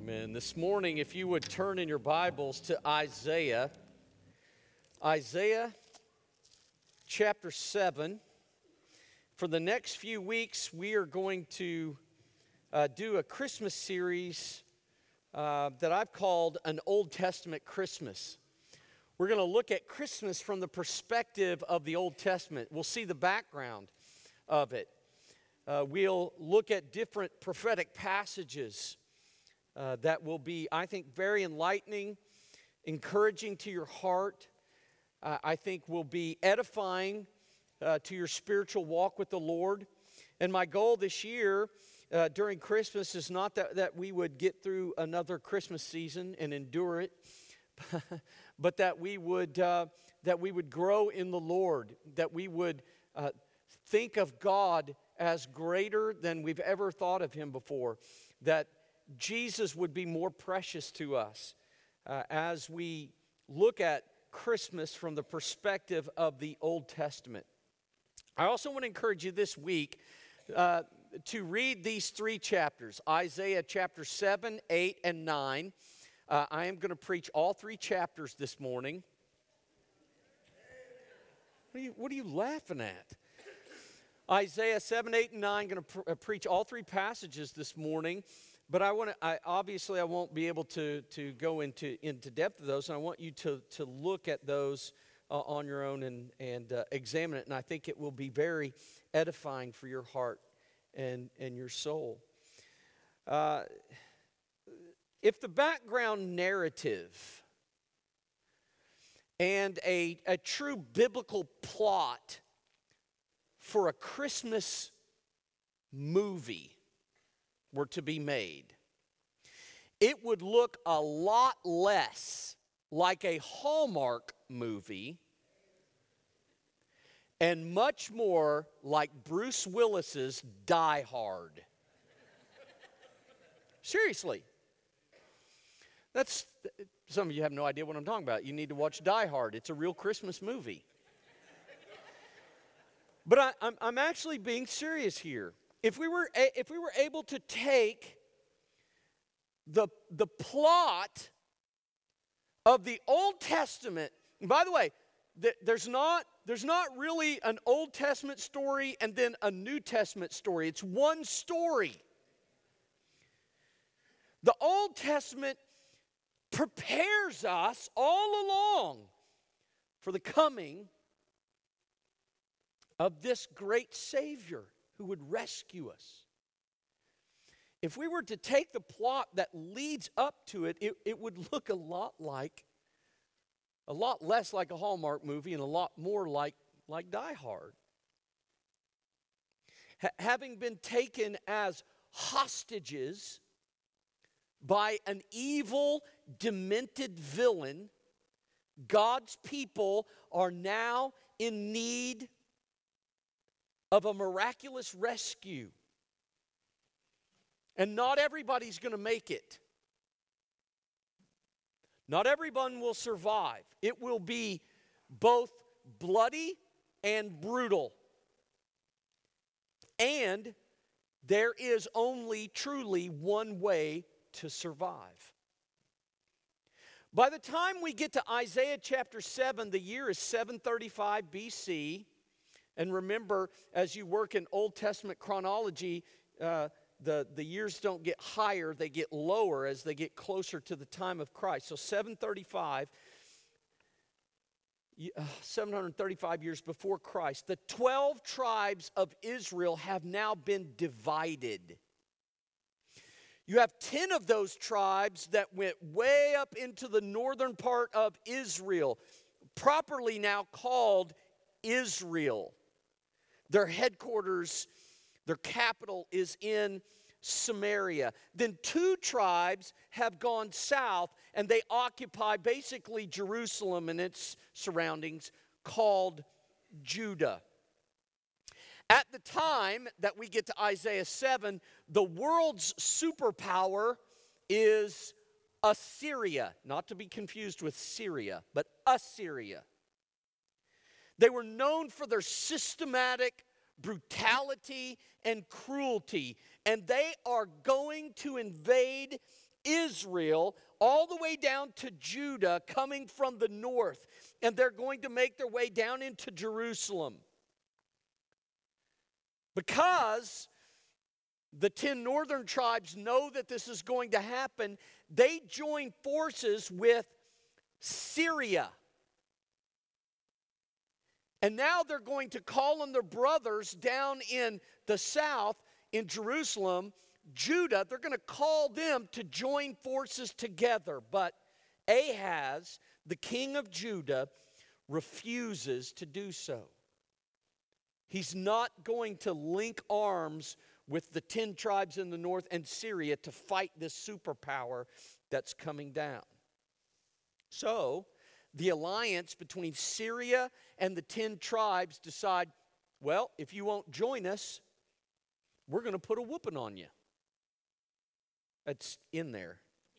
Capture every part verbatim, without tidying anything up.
Amen. This morning, if you would turn in your Bibles to Isaiah, Isaiah chapter seven. For the next few weeks, we are going to uh, do a Christmas series uh, that I've called an Old Testament Christmas. We're going to look at Christmas from the perspective of the Old Testament. We'll see the background of it. Uh, we'll look at different prophetic passages uh, that will be, I think, very enlightening, encouraging to your heart. Uh, I think will be edifying uh, to your spiritual walk with the Lord. And my goal this year uh, during Christmas is not that, that we would get through another Christmas season and endure it, but that we would uh, that we would grow in the Lord, that we would uh, think of God as greater than we've ever thought of Him before, that Jesus would be more precious to us uh, as we look at Christmas from the perspective of the Old Testament. I also want to encourage you this week uh, to read these three chapters, Isaiah chapter seven, eight, and nine. Uh, I am going to preach all three chapters this morning. What are you, what are you laughing at? Isaiah seven, eight, and nine. I'm going to pr- preach all three passages this morning. But I want to. I, obviously, I won't be able to, to go into, into depth of those. And I want you to, to look at those uh, on your own and, and uh, examine it. And I think it will be very edifying for your heart and, and your soul. Uh, if the background narrative and a, a true biblical plot for a Christmas movie were to be made, it would look a lot less like a Hallmark movie and much more like Bruce Willis's Die Hard. Seriously. That's, some of you have no idea what I'm talking about. You need to watch Die Hard. It's a real Christmas movie. But I, I'm, I'm actually being serious here. If we were if we were able to take the, the plot of the Old Testament, and by the way, th- there's not there's not really an Old Testament story and then a New Testament story. It's one story. The Old Testament prepares us all along for the coming of this great Savior who would rescue us. If we were to take the plot that leads up to it, it, it would look a lot like, a lot less like a Hallmark movie and a lot more like, like Die Hard. Ha- having been taken as hostages by an evil, demented villain, God's people are now in need of a miraculous rescue. And not everybody's going to make it. Not everyone will survive. It will be both bloody and brutal. And there is only truly one way to survive. By the time we get to Isaiah chapter seven, the year is seven thirty-five B C. And remember, as you work in Old Testament chronology, uh, the, the years don't get higher, they get lower as they get closer to the time of Christ. So seven thirty-five, uh, seven hundred thirty-five years before Christ, the twelve tribes of Israel have now been divided. You have ten of those tribes that went way up into the northern part of Israel, properly now called Israel. Their headquarters, their capital is in Samaria. Then two tribes have gone south and they occupy basically Jerusalem and its surroundings, called Judah. At the time that we get to Isaiah seven, the world's superpower is Assyria. Not to be confused with Syria, but Assyria. They were known for their systematic brutality and cruelty, and they are going to invade Israel Israel all the way down to Judah coming from the north. And they're going to make their way down into Jerusalem. Because the ten northern tribes know that this is going to happen, they join forces with Syria. And now they're going to call on their brothers down in the south, in Jerusalem, Judah. They're going to call them to join forces together. But Ahaz, the king of Judah, refuses to do so. He's not going to link arms with the ten tribes in the north and Syria to fight this superpower that's coming down. So, the alliance between Syria and the ten tribes decide, well, if you won't join us, we're going to put a whooping on you. That's in there.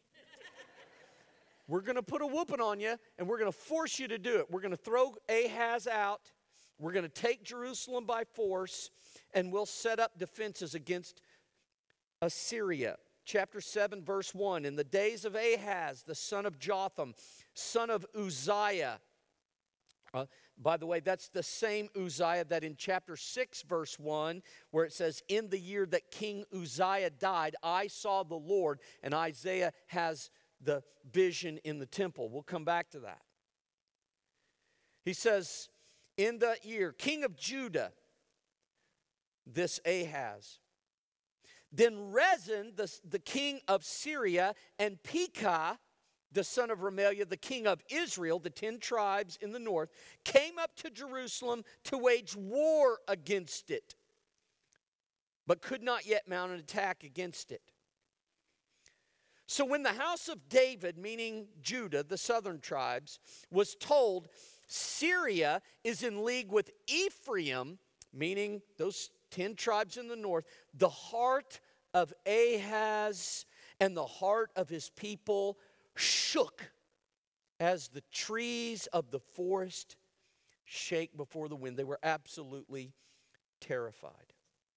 We're going to put a whooping on you, and we're going to force you to do it. We're going to throw Ahaz out. We're going to take Jerusalem by force, and we'll set up defenses against Assyria. Chapter seven, verse one, in the days of Ahaz, the son of Jotham, son of Uzziah. Uh, by the way, that's the same Uzziah that in chapter six, verse one, where it says, in the year that King Uzziah died, I saw the Lord, and Isaiah has the vision in the temple. We'll come back to that. He says, in the year, king of Judah, this Ahaz. Then Rezin, the, the king of Syria, and Pekah, the son of Remaliah, the king of Israel, the ten tribes in the north, came up to Jerusalem to wage war against it, but could not yet mount an attack against it. So when the house of David, meaning Judah, the southern tribes, was told Syria is in league with Ephraim, meaning those ten tribes in the north, the heart of Ahaz and the heart of his people shook as the trees of the forest shake before the wind. They were absolutely terrified.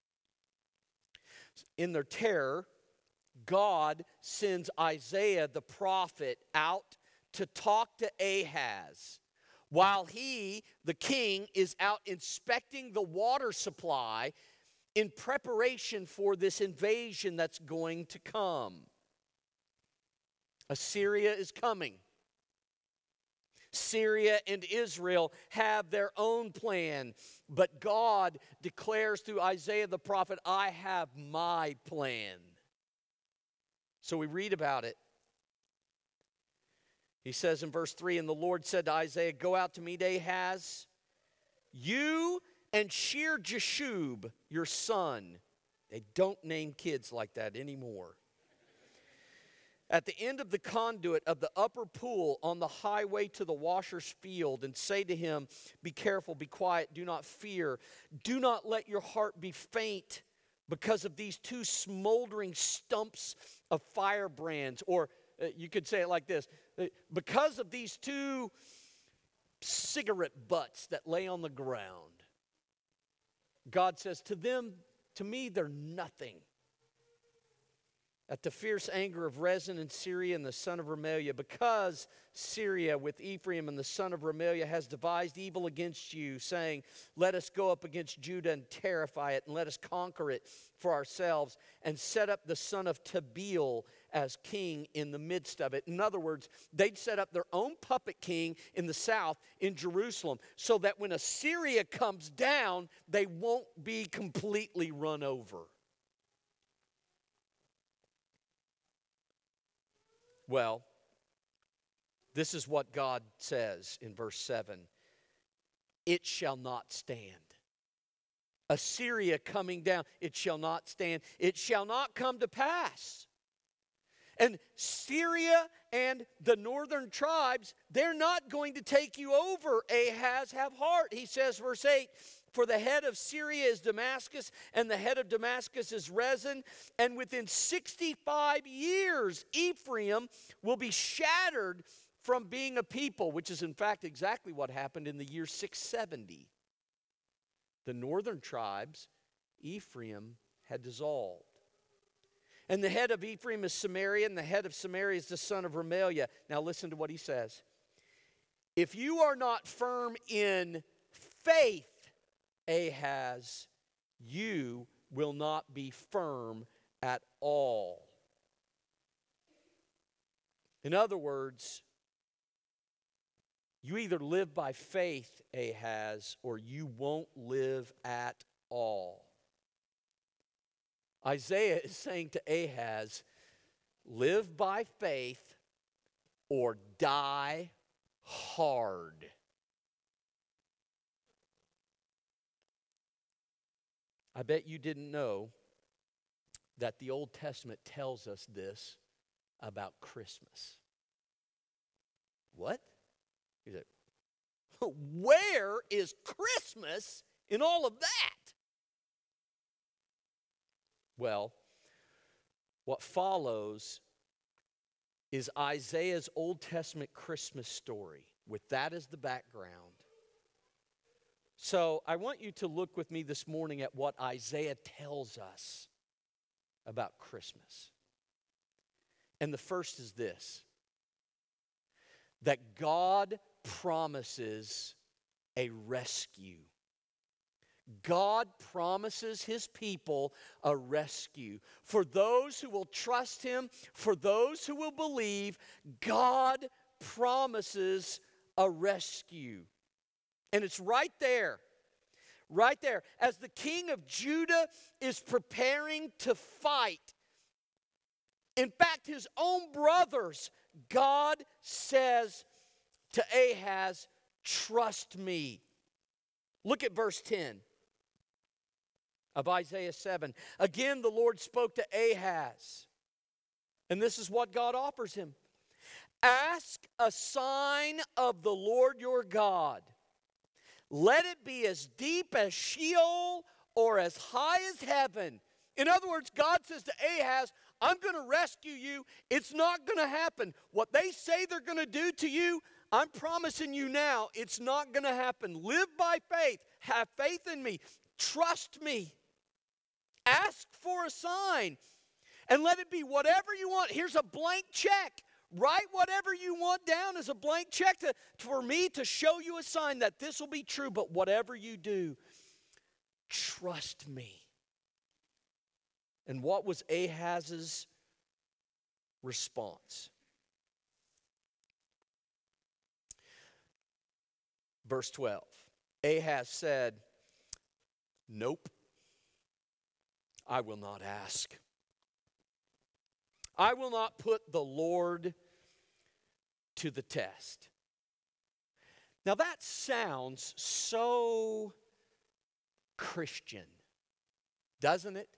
In their terror, God sends Isaiah the prophet out to talk to Ahaz while he, the king, is out inspecting the water supply in preparation for this invasion that's going to come. Assyria is coming. Syria and Israel have their own plan, but God declares through Isaiah the prophet, I have my plan. So we read about it. He says in verse three, and the Lord said to Isaiah, go out to meet Ahaz, you and Shear-Jashub, your son. They don't name kids like that anymore. At the end of the conduit of the upper pool on the highway to the washer's field, and say to him, be careful, be quiet, do not fear. Do not let your heart be faint because of these two smoldering stumps of firebrands. Or uh, you could say it like this, because of these two cigarette butts that lay on the ground. God says to them, to me, they're nothing. At the fierce anger of Rezin and Syria and the son of Remaliah, because Syria with Ephraim and the son of Remaliah has devised evil against you, saying, let us go up against Judah and terrify it, and let us conquer it for ourselves, and set up the son of Tabeel as king in the midst of it. In other words, they'd set up their own puppet king in the south in Jerusalem, so that when Assyria comes down, they won't be completely run over. Well, this is what God says in verse seven. It shall not stand. Assyria coming down, it shall not stand. It shall not come to pass. And Syria and the northern tribes, they're not going to take you over. Ahaz, have heart. He says, verse eight, for the head of Syria is Damascus, and the head of Damascus is Rezin. And within sixty-five years, Ephraim will be shattered from being a people, which is in fact exactly what happened in the year six seventy. The northern tribes, Ephraim, had dissolved. And the head of Ephraim is Samaria, and the head of Samaria is the son of Remaliah. Now listen to what he says. If you are not firm in faith, Ahaz, you will not be firm at all. In other words, you either live by faith, Ahaz, or you won't live at all. Isaiah is saying to Ahaz, live by faith or die hard. I bet you didn't know that the Old Testament tells us this about Christmas. What? He said, where is Christmas in all of that? Well, what follows is Isaiah's Old Testament Christmas story, with that as the background. So I want you to look with me this morning at what Isaiah tells us about Christmas. And the first is this, that God promises a rescue. God promises His people a rescue. For those who will trust Him, for those who will believe, God promises a rescue. And it's right there, right there. As the king of Judah is preparing to fight, in fact, his own brothers, God says to Ahaz, trust me. Look at verse ten of Isaiah seven. Again, the Lord spoke to Ahaz, and this is what God offers him. Ask a sign of the Lord your God. Let it be as deep as Sheol or as high as heaven. In other words, God says to Ahaz, I'm going to rescue you. It's not going to happen. What they say they're going to do to you, I'm promising you now, it's not going to happen. Live by faith. Have faith in me. Trust me. Ask for a sign. And let it be whatever you want. Here's a blank check. Write whatever you want down as a blank check to, for me to show you a sign that this will be true. But whatever you do, trust me. And what was Ahaz's response? Verse twelve. Ahaz said, nope, I will not ask. I will not put the Lord to the test. Now that sounds so Christian, doesn't it?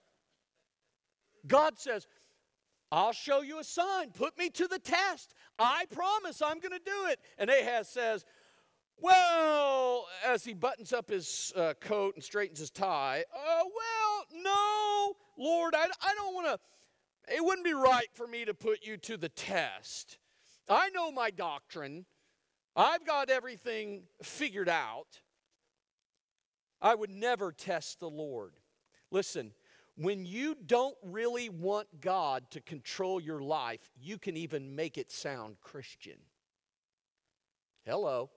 God says, I'll show you a sign. Put me to the test. I promise I'm going to do it. And Ahaz says, well, as he buttons up his uh, coat and straightens his tie, uh, well, no, Lord, I, I don't want to. It wouldn't be right for me to put you to the test. I know my doctrine. I've got everything figured out. I would never test the Lord. Listen, when you don't really want God to control your life, you can even make it sound Christian. Hello.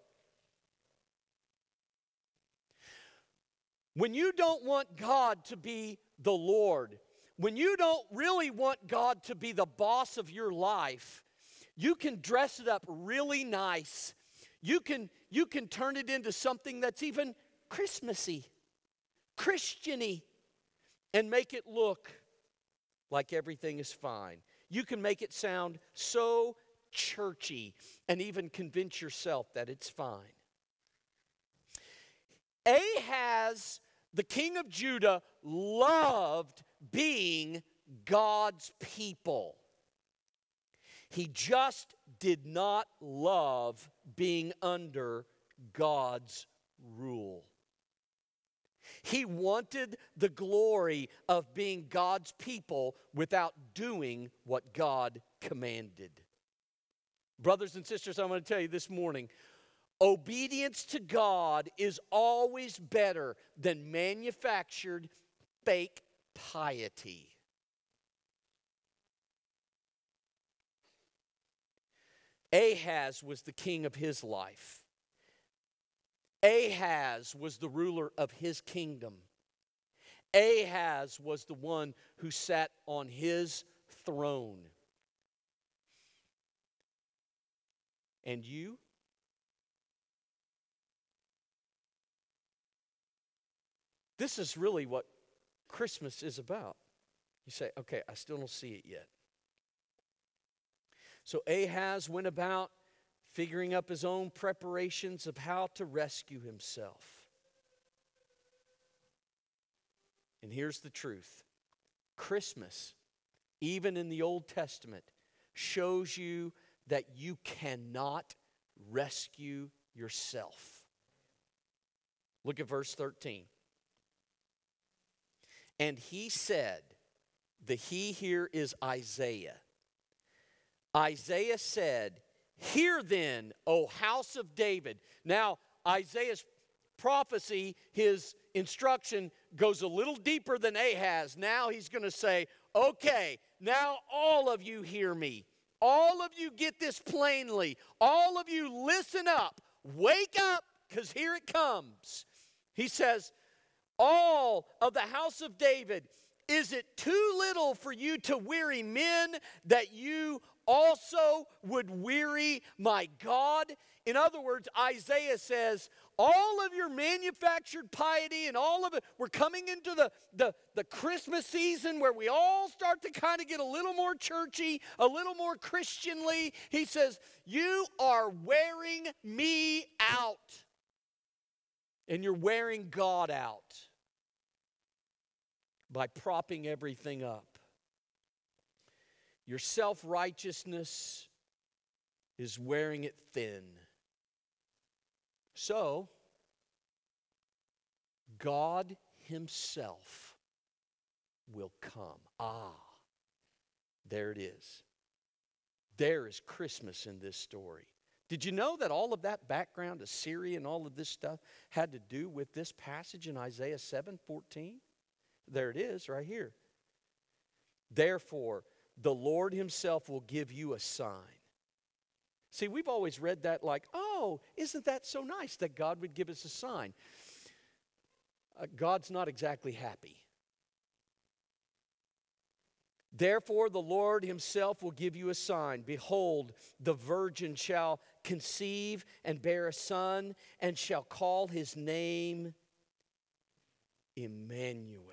When you don't want God to be the Lord, when you don't really want God to be the boss of your life, you can dress it up really nice. You can, you can turn it into something that's even Christmassy, Christian-y, and make it look like everything is fine. You can make it sound so churchy and even convince yourself that it's fine. Ahaz, the king of Judah, loved being God's people. He just did not love being under God's rule. He wanted the glory of being God's people without doing what God commanded. Brothers and sisters, I'm going to tell you this morning, obedience to God is always better than manufactured fake piety. Ahaz was the king of his life. Ahaz was the ruler of his kingdom. Ahaz was the one who sat on his throne. And you? This is really what Christmas is about. You say, okay, I still don't see it yet. So Ahaz went about figuring up his own preparations of how to rescue himself. And here's the truth. Christmas, even in the Old Testament, shows you that you cannot rescue yourself. Look at verse thirteen. And he said, the he here is Isaiah. Isaiah said, hear then, O house of David. Now, Isaiah's prophecy, his instruction goes a little deeper than Ahaz. Now he's going to say, okay, now all of you hear me. All of you get this plainly. All of you listen up. Wake up, because here it comes. He says, all of the house of David, is it too little for you to weary men that you also would weary my God? In other words, Isaiah says, all of your manufactured piety and all of it, we're coming into the, the, the Christmas season where we all start to kind of get a little more churchy, a little more Christianly. He says, you are wearing me out. And you're wearing God out by propping everything up. Your self-righteousness is wearing it thin. So, God Himself will come. Ah, there it is. There is Christmas in this story. Did you know that all of that background, Assyria and all of this stuff, had to do with this passage in Isaiah seven fourteen? There it is right here. Therefore, the Lord Himself will give you a sign. See, we've always read that like, oh, isn't that so nice that God would give us a sign? Uh, God's not exactly happy. Therefore, the Lord Himself will give you a sign. Behold, the virgin shall conceive and bear a son, and shall call his name Emmanuel.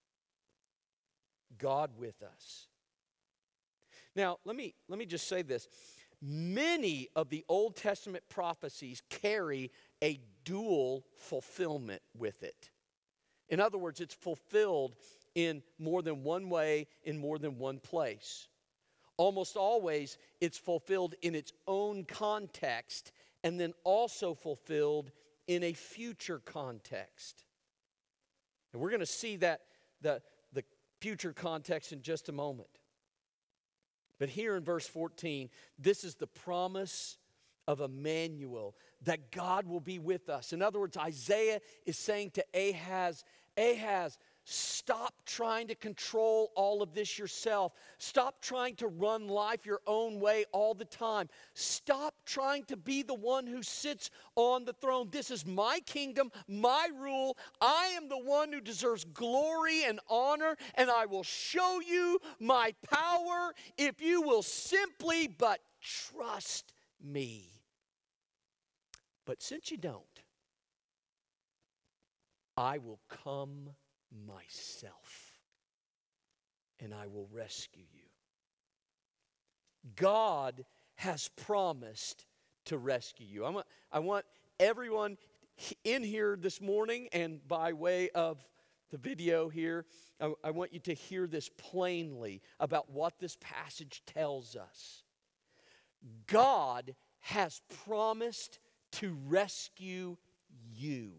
God with us. Now, let me, let me just say this. Many of the Old Testament prophecies carry a dual fulfillment with it. In other words, it's fulfilled in more than one way, in more than one place. Almost always, it's fulfilled in its own context, and then also fulfilled in a future context. And we're going to see that the, the future context in just a moment. But here in verse fourteen, this is the promise of Emmanuel, that God will be with us. In other words, Isaiah is saying to Ahaz, Ahaz, stop trying to control all of this yourself. Stop trying to run life your own way all the time. Stop trying to be the one who sits on the throne. This is my kingdom, my rule. I am the one who deserves glory and honor, and I will show you my power if you will simply but trust me. But since you don't, I will come myself, and I will rescue you. God has promised to rescue you. I want, I want everyone in here this morning and by way of the video here, I, I want you to hear this plainly about what this passage tells us. God has promised to rescue you.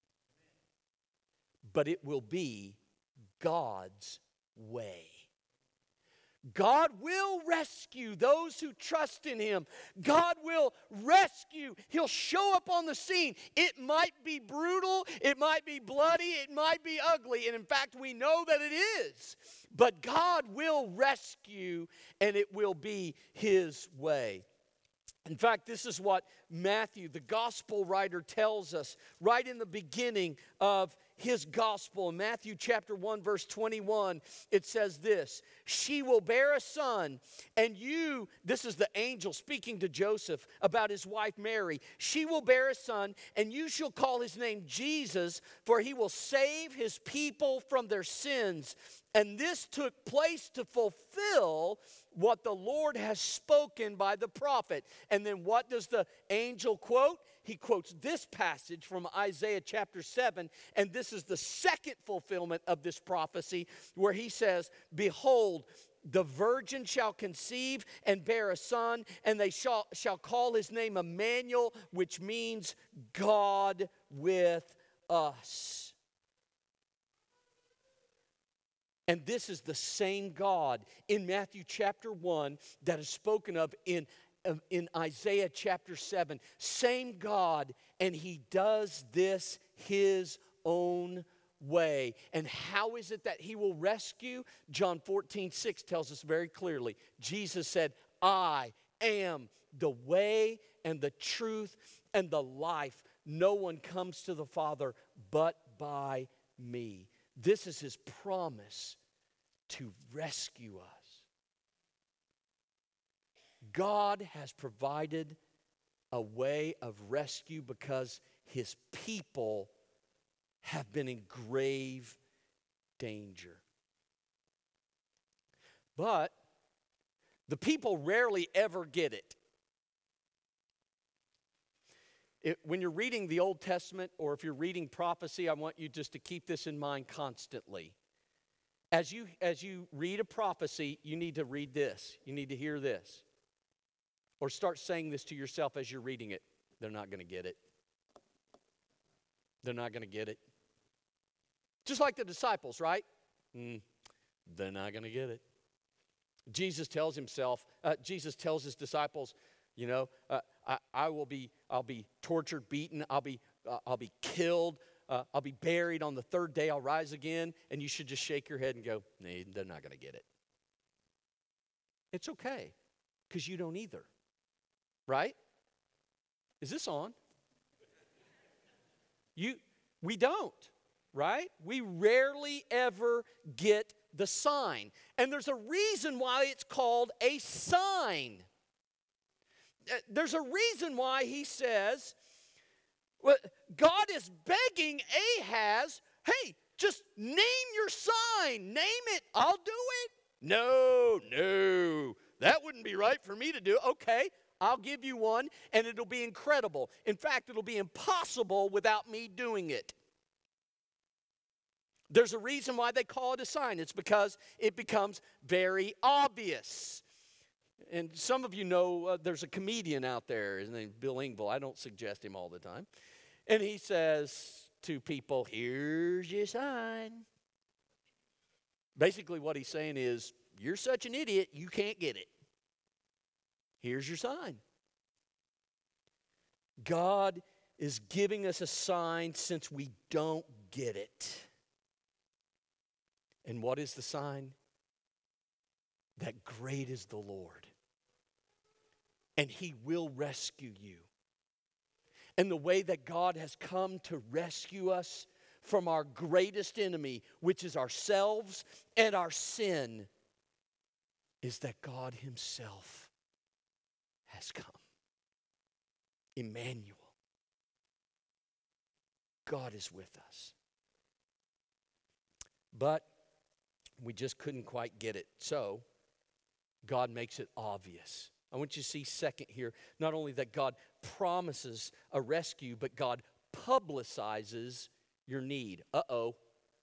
But it will be God's way. God will rescue those who trust in Him. God will rescue. He'll show up on the scene. It might be brutal. It might be bloody. It might be ugly. And in fact, we know that it is. But God will rescue, and it will be His way. In fact, this is what Matthew, the gospel writer, tells us right in the beginning of his gospel. In Matthew chapter one, verse twenty-one, it says this: "She will bear a son, and you," this is the angel speaking to Joseph about his wife Mary, "she will bear a son, and you shall call his name Jesus, for he will save his people from their sins." And this took place to fulfill what the Lord has spoken by the prophet. And then what does the angel quote? He quotes this passage from Isaiah chapter seven, and this is the second fulfillment of this prophecy, where he says, "Behold, the virgin shall conceive and bear a son, and they shall, shall call his name Emmanuel," which means God with us. And this is the same God in Matthew chapter one that is spoken of in, in Isaiah chapter seven. Same God, and he does this his own way. And how is it that he will rescue? John fourteen six tells us very clearly. Jesus said, "I am the way and the truth and the life. No one comes to the Father but by me." This is his promise to rescue us. God has provided a way of rescue because his people have been in grave danger. But the people rarely ever get it. It, when you're reading the Old Testament, or if you're reading prophecy, I want you just to keep this in mind constantly. As you, as you read a prophecy, you need to read this. You need to hear this. Or start saying this to yourself as you're reading it. They're not going to get it. They're not going to get it. Just like the disciples, right? Mm, they're not going to get it. Jesus tells himself, uh, Jesus tells his disciples, you know, uh, I, I will be, I'll be tortured, beaten, I'll be, uh, I'll be killed, uh, I'll be buried. On the third day, I'll rise again. And you should just shake your head and go, nah, they're not going to get it. It's okay, because you don't either, right? Is this on? You, we don't, right? We rarely ever get the sign. And there's a reason why it's called a sign. There's a reason why he says, well, God is begging Ahaz, hey, just name your sign. Name it. I'll do it. No, no, that wouldn't be right for me to do. Okay, I'll give you one, and it'll be incredible. In fact, it'll be impossible without me doing it. There's a reason why they call it a sign. It's because it becomes very obvious. And some of you know uh, there's a comedian out there. His name's Bill Engvall. I don't suggest him all the time. And he says to people, here's your sign. Basically what he's saying is, you're such an idiot, you can't get it. Here's your sign. God is giving us a sign since we don't get it. And what is the sign? That great is the Lord. And he will rescue you. And the way that God has come to rescue us from our greatest enemy, which is ourselves and our sin, is that God himself has come. Emmanuel. God is with us. But we just couldn't quite get it. So, God makes it obvious. I want you to see second here, not only that God promises a rescue, but God publicizes your need. Uh-oh.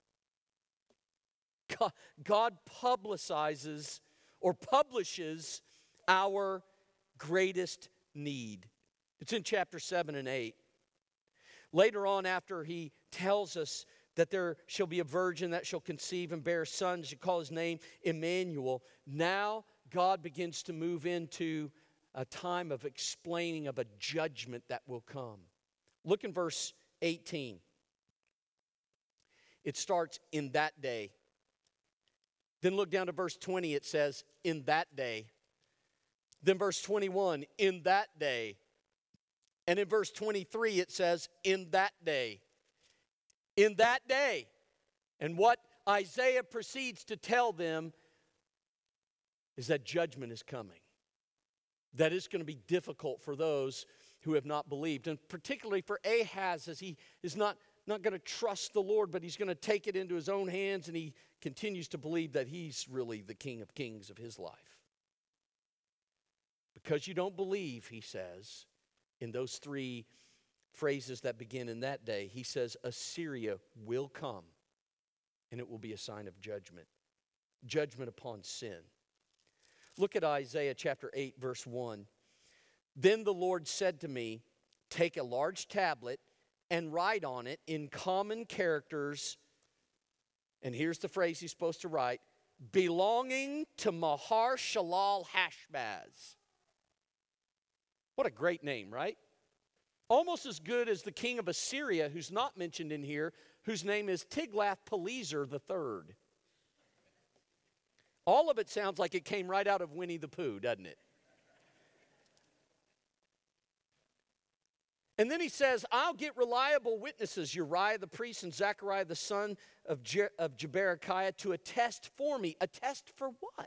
God, God publicizes or publishes our greatest need. It's in chapter seven and eight. Later on, after he tells us that there shall be a virgin that shall conceive and bear a son, shall call his name Emmanuel. Now God begins to move into a time of explaining of a judgment that will come. Look in verse eighteen. It starts, in that day. Then look down to verse twenty. It says, in that day. Then verse twenty-one, in that day. And in verse twenty-three it says, in that day. In that day. And what Isaiah proceeds to tell them is that judgment is coming. That it's going to be difficult for those who have not believed. And particularly for Ahaz, as he is not, not going to trust the Lord, but he's going to take it into his own hands, and he continues to believe that he's really the King of Kings of his life. Because you don't believe, he says, in those three phrases that begin in that day, he says, Assyria will come, and it will be a sign of judgment. Judgment upon sin. Look at Isaiah chapter eight, verse one. Then the Lord said to me, take a large tablet and write on it in common characters, and here's the phrase he's supposed to write, belonging to Mahar-shalal-Hash-baz. What a great name, right? Almost as good as the king of Assyria, who's not mentioned in here, whose name is Tiglath-Pileser the third. All of it sounds like it came right out of Winnie the Pooh, doesn't it? And then he says, I'll get reliable witnesses, Uriah the priest and Zechariah the son of, Je- of Jeberechiah, to attest for me. Attest for what?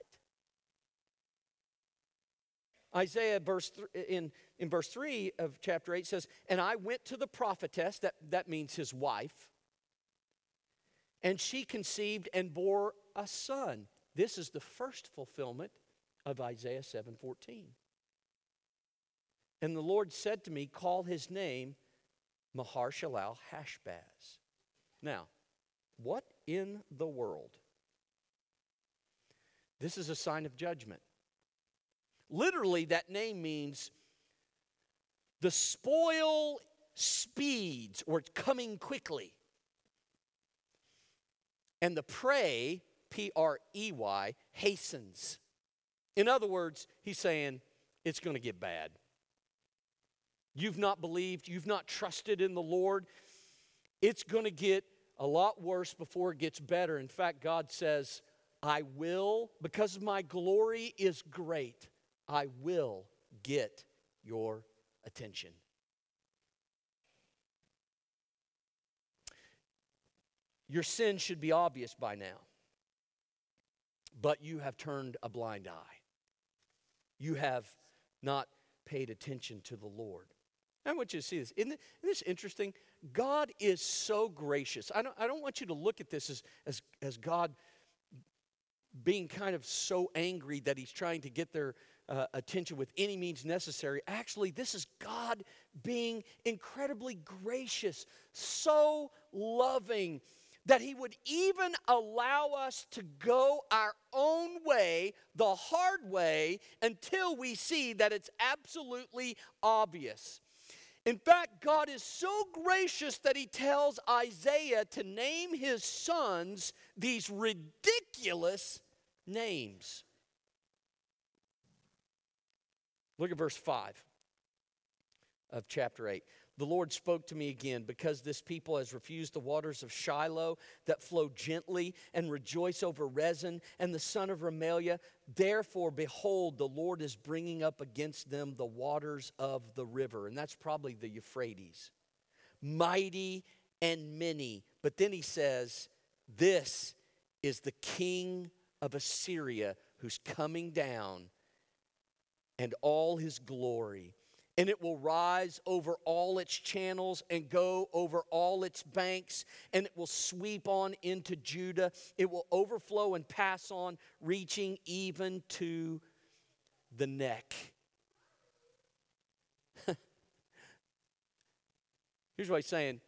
Isaiah verse th- in, in verse three of chapter eight says, and I went to the prophetess, that, that means his wife, and she conceived and bore a son. This is the first fulfillment of Isaiah seven fourteen. And the Lord said to me, call his name Mahar-shalal-Hash-baz. Now, what in the world? This is a sign of judgment. Literally, that name means the spoil speeds, or it's coming quickly. And the prey, P R E Y, hastens. In other words, he's saying it's going to get bad. You've not believed, you've not trusted in the Lord. It's going to get a lot worse before it gets better. In fact, God says, I will, because my glory is great, I will get your attention. Your sin should be obvious by now, but you have turned a blind eye. You have not paid attention to the Lord. I want you to see this. Isn't, it, isn't this interesting? God is so gracious. I don't, I don't want you to look at this as, as, as God being kind of so angry that he's trying to get their uh, attention with any means necessary. Actually, this is God being incredibly gracious, so loving, that he would even allow us to go our own way, the hard way, until we see that it's absolutely obvious. In fact, God is so gracious that he tells Isaiah to name his sons these ridiculous names. Look at verse five of chapter eight. The Lord spoke to me again, because this people has refused the waters of Shiloh that flow gently, and rejoice over Rezin and the son of Remaliah. Therefore, behold, the Lord is bringing up against them the waters of the river. And that's probably the Euphrates. Mighty and many. But then he says, this is the king of Assyria who's coming down, and all his glory. And it will rise over all its channels and go over all its banks, and it will sweep on into Judah. It will overflow and pass on, reaching even to the neck. Here's what he's saying.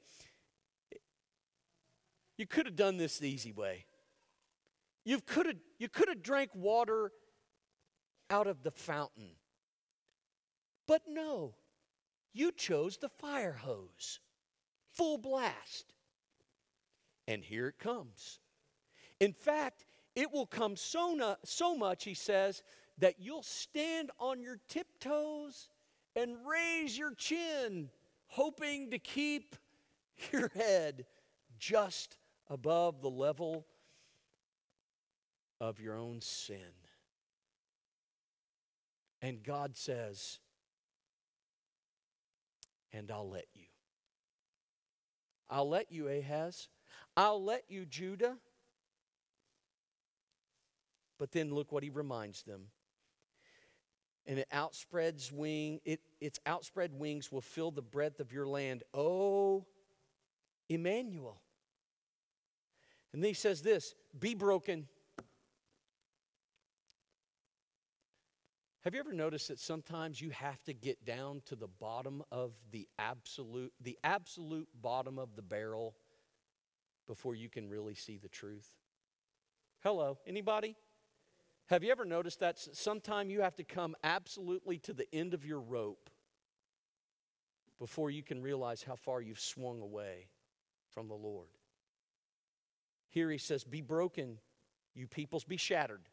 You could have done this the easy way. You could have, you could have drank water out of the fountain. But no, you chose the fire hose, full blast. And here it comes. In fact, it will come so, not, so much, he says, that you'll stand on your tiptoes and raise your chin, hoping to keep your head just above the level of your own sin. And God says, and I'll let you. I'll let you, Ahaz. I'll let you, Judah. But then look what he reminds them. And it outspreads wing, it, its outspread wings will fill the breadth of your land. Oh, Emmanuel. And then he says this, be broken. Have you ever noticed that sometimes you have to get down to the bottom of the absolute, the absolute bottom of the barrel before you can really see the truth? Hello, anybody? Have you ever noticed that sometime you have to come absolutely to the end of your rope before you can realize how far you've swung away from the Lord? Here he says, be broken, you peoples, be shattered.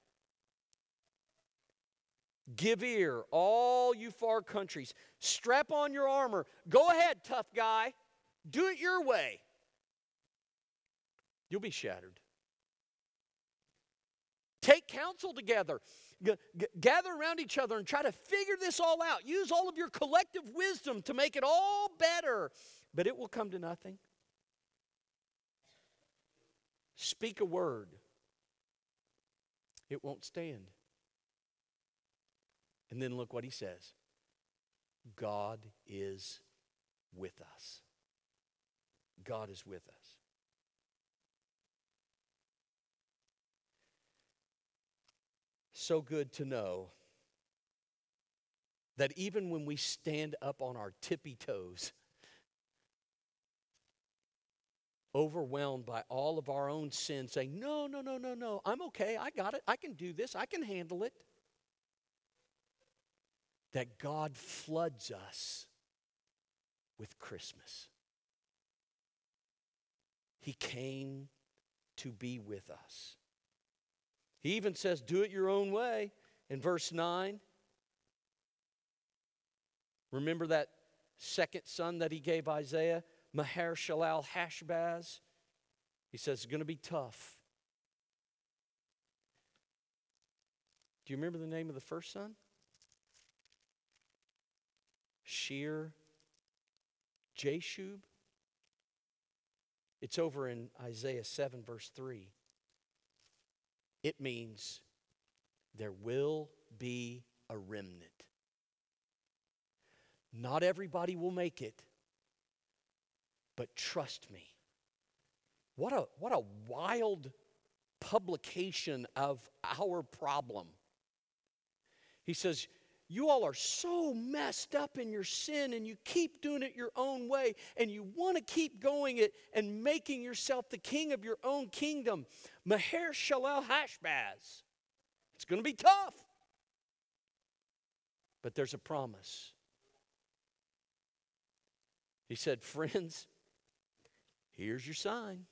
Give ear, all you far countries. Strap on your armor. Go ahead, tough guy. Do it your way. You'll be shattered. Take counsel together. G- g- gather around each other and try to figure this all out. Use all of your collective wisdom to make it all better. But it will come to nothing. Speak a word. It won't stand. And then look what he says. God is with us. God is with us. So good to know that even when we stand up on our tippy toes, overwhelmed by all of our own sin, saying, no, no, no, no, no, I'm okay, I got it, I can do this, I can handle it, that God floods us with Christmas. He came to be with us. He even says, do it your own way in verse nine. Remember that second son that he gave Isaiah, Maher-shalal-hash-baz? He says it's going to be tough. Do you remember the name of the first son? Shear Jashub. It's over in Isaiah seven, verse three. It means there will be a remnant. Not everybody will make it, but trust me. What a, what a wild publication of our problem. He says, you all are so messed up in your sin and you keep doing it your own way and you want to keep going it and making yourself the king of your own kingdom. Maher-shalal-hash-baz. It's going to be tough. But there's a promise. He said, friends, here's your sign.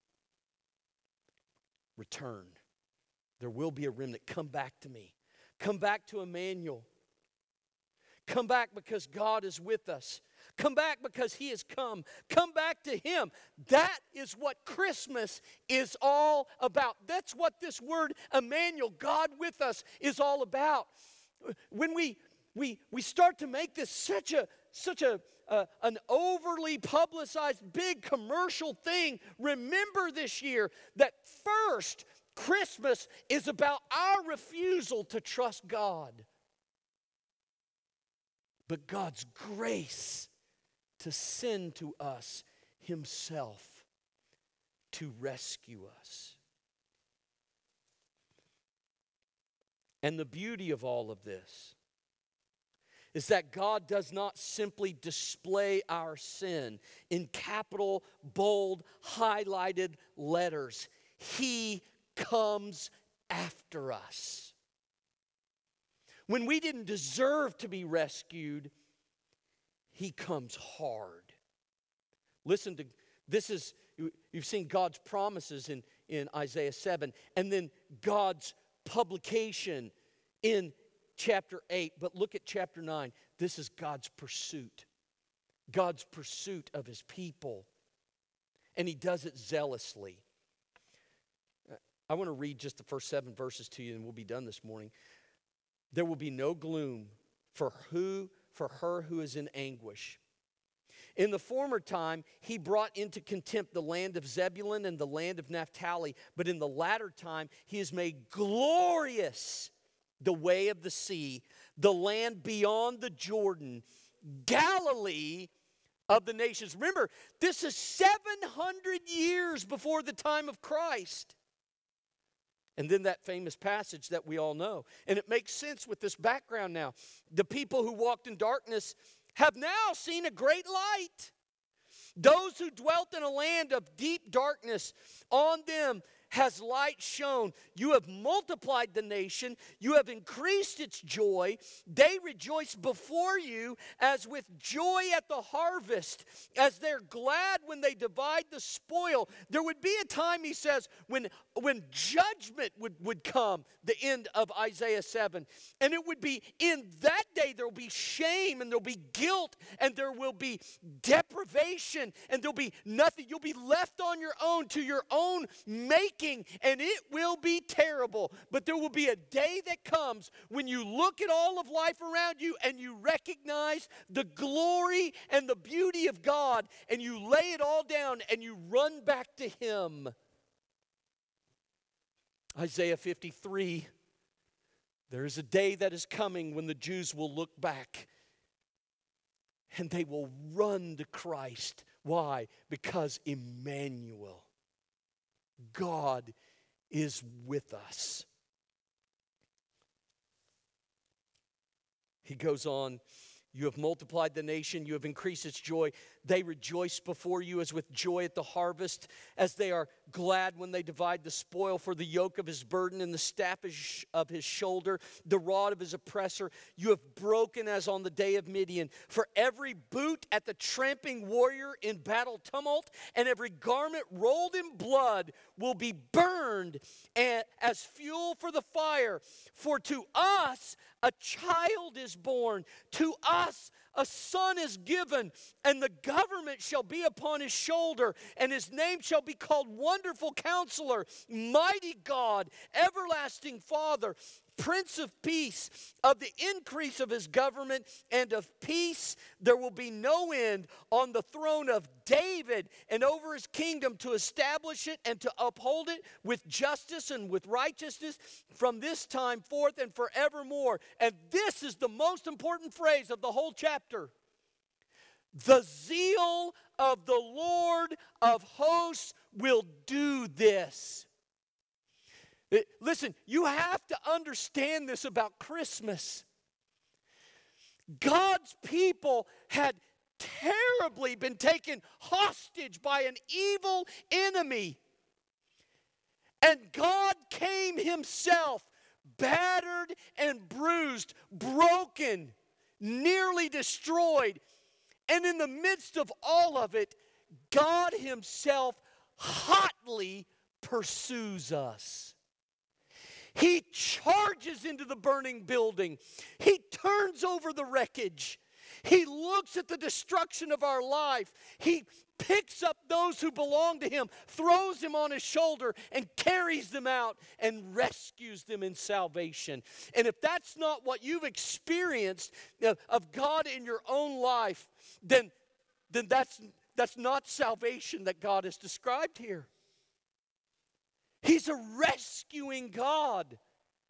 Return. There will be a remnant. Come back to me. Come back to Emmanuel. Come back because God is with us. Come back because He has come. Come back to Him. That is what Christmas is all about. That's what this word Emmanuel, God with us, is all about. When we we we start to make this such a such a uh, an overly publicized big commercial thing, remember this year that first Christmas is about our refusal to trust God. But God's grace to send to us Himself to rescue us. And the beauty of all of this is that God does not simply display our sin in capital, bold, highlighted letters. He comes after us. When we didn't deserve to be rescued, He comes hard. Listen to, this is, you've seen God's promises in, in Isaiah seven, and then God's publication in chapter eight. But look at chapter nine. This is God's pursuit. God's pursuit of His people. And He does it zealously. I want to read just the first seven verses to you and we'll be done this morning. There will be no gloom for who for her who is in anguish. In the former time, he brought into contempt the land of Zebulun and the land of Naphtali. But in the latter time, he has made glorious the way of the sea, the land beyond the Jordan, Galilee of the nations. Remember, this is seven hundred years before the time of Christ. And then that famous passage that we all know. And it makes sense with this background now. The people who walked in darkness have now seen a great light. Those who dwelt in a land of deep darkness, on them has light shone. You have multiplied the nation. You have increased its joy. They rejoice before you as with joy at the harvest, as they're glad when they divide the spoil. There would be a time, he says, when, when judgment would, would come, the end of Isaiah seven. And it would be in that day there will be shame and there will be guilt and there will be deprivation and there will be nothing. You'll be left on your own to your own making. And it will be terrible. But there will be a day that comes when you look at all of life around you and you recognize the glory and the beauty of God and you lay it all down and you run back to Him. Isaiah fifty-three, there is a day that is coming when the Jews will look back and they will run to Christ. Why? Because Emmanuel, God is with us. He goes on, you have multiplied the nation, you have increased its joy. They rejoice before you as with joy at the harvest, as they are glad when they divide the spoil. For the yoke of his burden and the staff of his shoulder, the rod of his oppressor, you have broken as on the day of Midian. For every boot at the tramping warrior in battle tumult, and every garment rolled in blood will be burned as fuel for the fire. For to us a child is born, to us a son is given, and the government shall be upon his shoulder, and his name shall be called Wonderful Counselor, Mighty God, Everlasting Father, Prince of Peace. Of the increase of his government and of peace there will be no end, on the throne of David and over his kingdom, to establish it and to uphold it with justice and with righteousness from this time forth and forevermore. And this is the most important phrase of the whole chapter. The zeal of the Lord of hosts will do this. It, listen, you have to understand this about Christmas. God's people had terribly been taken hostage by an evil enemy. And God came himself, battered and bruised, broken, nearly destroyed. And in the midst of all of it, God himself hotly pursues us. He charges into the burning building. He turns over the wreckage. He looks at the destruction of our life. He picks up those who belong to him, throws them on his shoulder, and carries them out and rescues them in salvation. And if that's not what you've experienced of God in your own life, then, then that's, that's not salvation that God has described here. He's a rescuing God.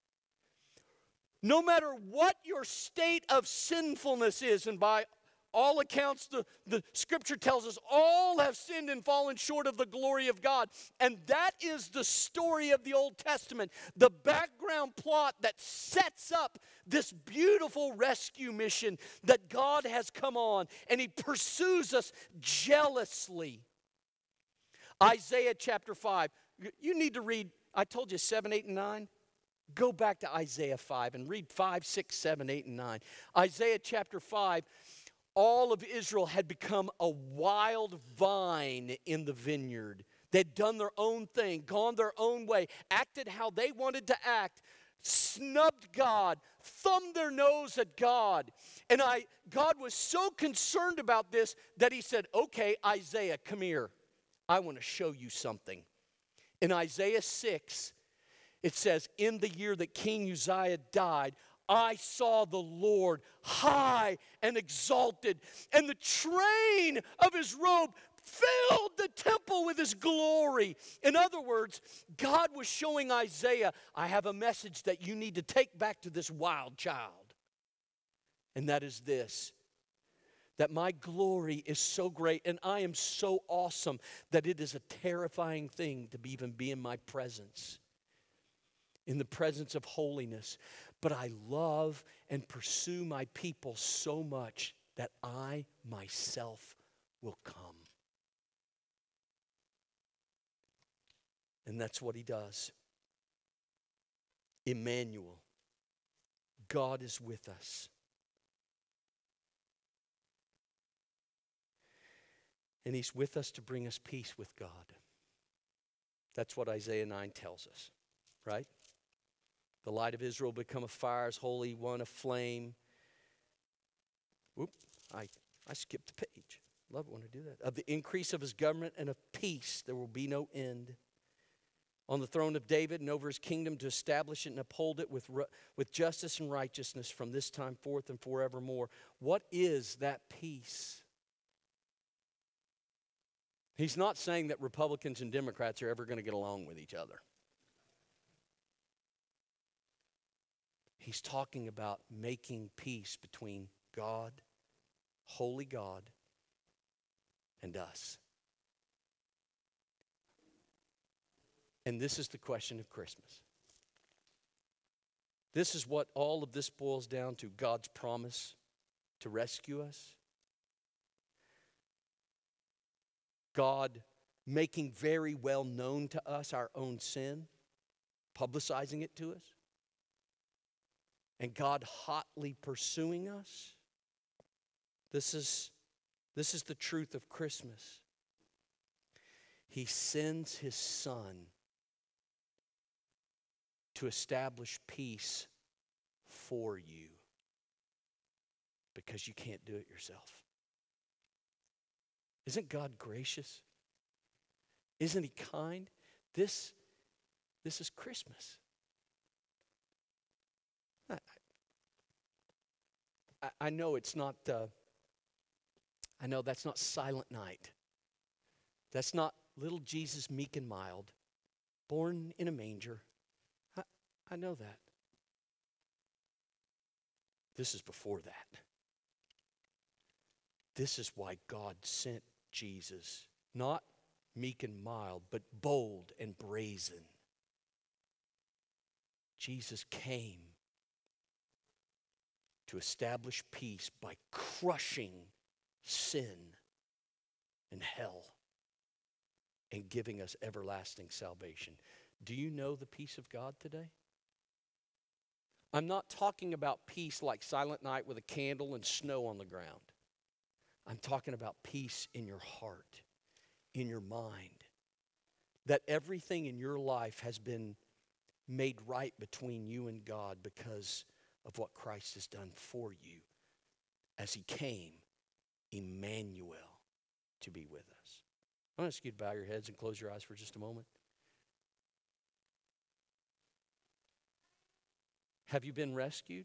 No matter what your state of sinfulness is, and by all accounts, the, the scripture tells us all have sinned and fallen short of the glory of God. And that is the story of the Old Testament, the background plot that sets up this beautiful rescue mission that God has come on. And he pursues us jealously. Isaiah chapter five. You need to read, I told you, seven, eight, and nine. Go back to Isaiah five and read five, six, seven, eight, and nine. Isaiah chapter five, all of Israel had become a wild vine in the vineyard. They'd done their own thing, gone their own way, acted how they wanted to act, snubbed God, thumbed their nose at God. And I, God was so concerned about this that he said, okay, Isaiah, come here. I want to show you something. In Isaiah six, it says, in the year that King Uzziah died, I saw the Lord high and exalted, and the train of his robe filled the temple with his glory. In other words, God was showing Isaiah, I have a message that you need to take back to this wild child. And that is this, that my glory is so great and I am so awesome that it is a terrifying thing to be, even be in my presence, in the presence of holiness. But I love and pursue my people so much that I myself will come. And that's what he does. Emmanuel, God is with us. And he's with us to bring us peace with God. That's what Isaiah nine tells us, right? The light of Israel become a fire, his holy one a flame. Whoop, I, I skipped the page. Love it when I do that. Of the increase of his government and of peace, there will be no end. On the throne of David and over his kingdom, to establish it and uphold it with, with justice and righteousness from this time forth and forevermore. What is that peace? He's not saying that Republicans and Democrats are ever going to get along with each other. He's talking about making peace between God, holy God, and us. And this is the question of Christmas. This is what all of this boils down to, God's promise to rescue us. God making very well known to us our own sin, publicizing it to us. And God hotly pursuing us. This is, this is the truth of Christmas. He sends his Son to establish peace for you because you can't do it yourself. Isn't God gracious? Isn't he kind? This, this is Christmas. I, I, I know it's not, uh, I know that's not Silent Night. That's not little Jesus meek and mild, born in a manger. I, I know that. This is before that. This is why God sent Jesus, not meek and mild, but bold and brazen. Jesus came to establish peace by crushing sin and hell and giving us everlasting salvation. Do you know the peace of God today? I'm not talking about peace like Silent Night with a candle and snow on the ground. I'm talking about peace in your heart, in your mind. That everything in your life has been made right between you and God because of what Christ has done for you as he came, Emmanuel, to be with us. I want to ask you to bow your heads and close your eyes for just a moment. Have you been rescued?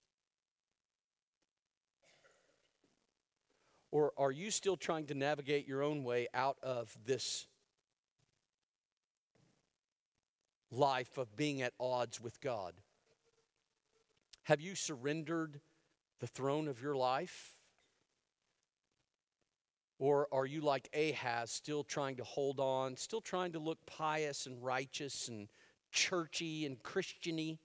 Or are you still trying to navigate your own way out of this life of being at odds with God? Have you surrendered the throne of your life? Or are you like Ahaz, still trying to hold on, still trying to look pious and righteous and churchy and Christian-y?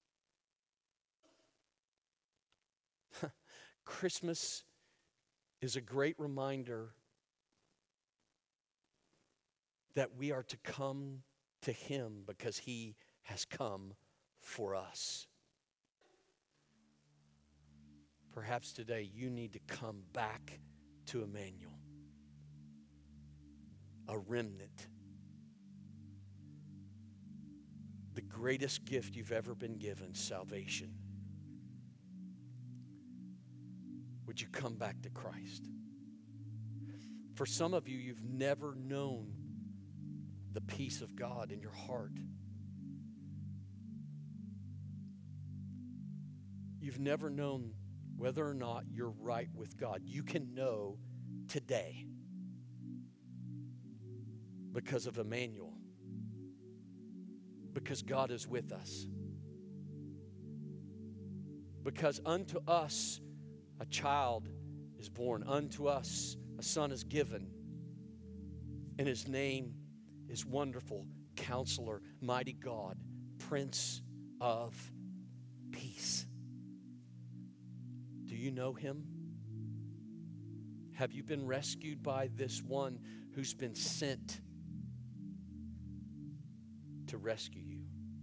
Christmas is a great reminder that we are to come to him because he has come for us. Perhaps today you need to come back to Emmanuel, a remnant, the greatest gift you've ever been given, salvation. Would you come back to Christ? For some of you, you've never known the peace of God in your heart. you've never known whether or not you're right with God, you can know today because of Emmanuel. Because God is with us. Because unto us a child is born, unto us a son is given, and his name is Wonderful Counselor, Mighty God, Prince of Peace. Do you know him? Have you been rescued by this one who's been sent to rescue you?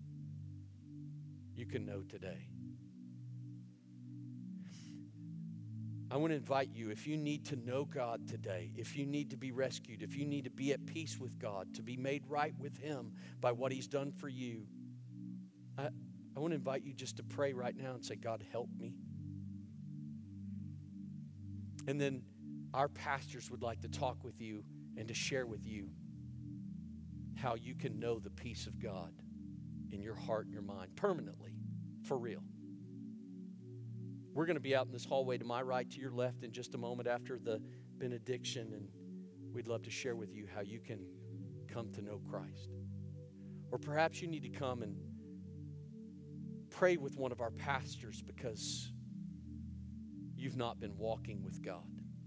You can know today. I want to invite you, if you need to know God today, if you need to be rescued, if you need to be at peace with God, to be made right with him by what he's done for you, I, I want to invite you just to pray right now and say, God, help me. And then our pastors would like to talk with you and to share with you how you can know the peace of God in your heart and your mind permanently, for real. We're going to be out in this hallway to my right, to your left in just a moment after the benediction, and we'd love to share with you how you can come to know Christ. Or perhaps you need to come and pray with one of our pastors because you've not been walking with God.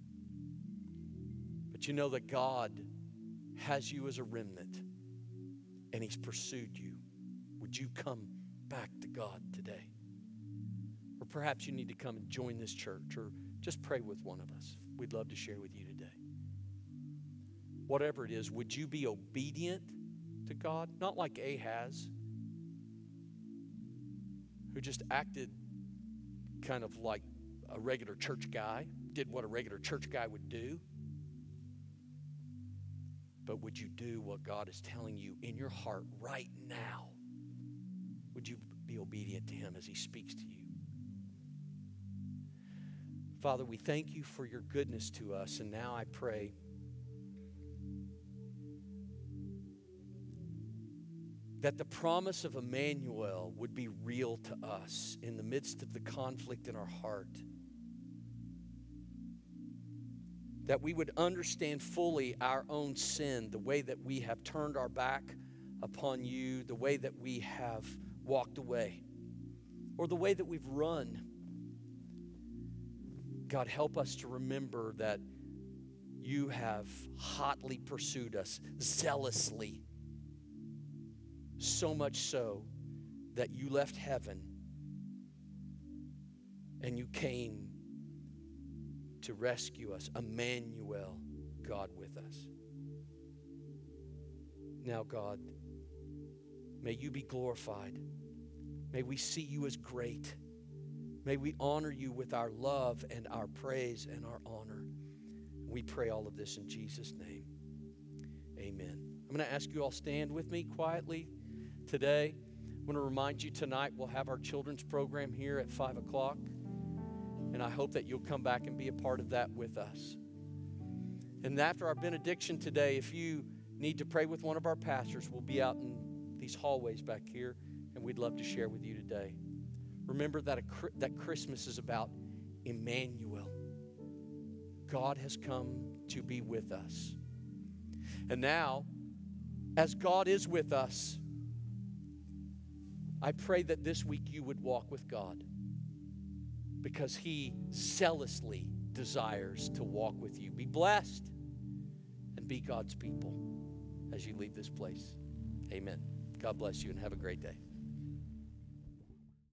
But you know that God has you as a remnant and he's pursued you. Would you come back to God today? Or perhaps you need to come and join this church, or just pray with one of us. We'd love to share with you today. Whatever it is, would you be obedient to God? Not like Ahaz, who just acted kind of like a regular church guy, did what a regular church guy would do. But would you do what God is telling you in your heart right now? Would you be obedient to him as he speaks to you? Father, we thank you for your goodness to us, and now I pray that the promise of Emmanuel would be real to us in the midst of the conflict in our heart. That we would understand fully our own sin, the way that we have turned our back upon you, the way that we have walked away, or the way that we've run. God, help us to remember that you have hotly pursued us, zealously, so much so that you left heaven and you came to rescue us. Emmanuel, God with us. Now, God, may you be glorified. May we see you as great. May we honor you with our love and our praise and our honor. We pray all of this in Jesus' name. Amen. I'm going to ask you all stand with me quietly today. I want to remind you tonight we'll have our children's program here at five o'clock. And I hope that you'll come back and be a part of that with us. And after our benediction today, if you need to pray with one of our pastors, we'll be out in these hallways back here, and we'd love to share with you today. Remember that, a, that Christmas is about Emmanuel. God has come to be with us. And now, as God is with us, I pray that this week you would walk with God, because he zealously desires to walk with you. Be blessed and be God's people as you leave this place. Amen. God bless you and have a great day.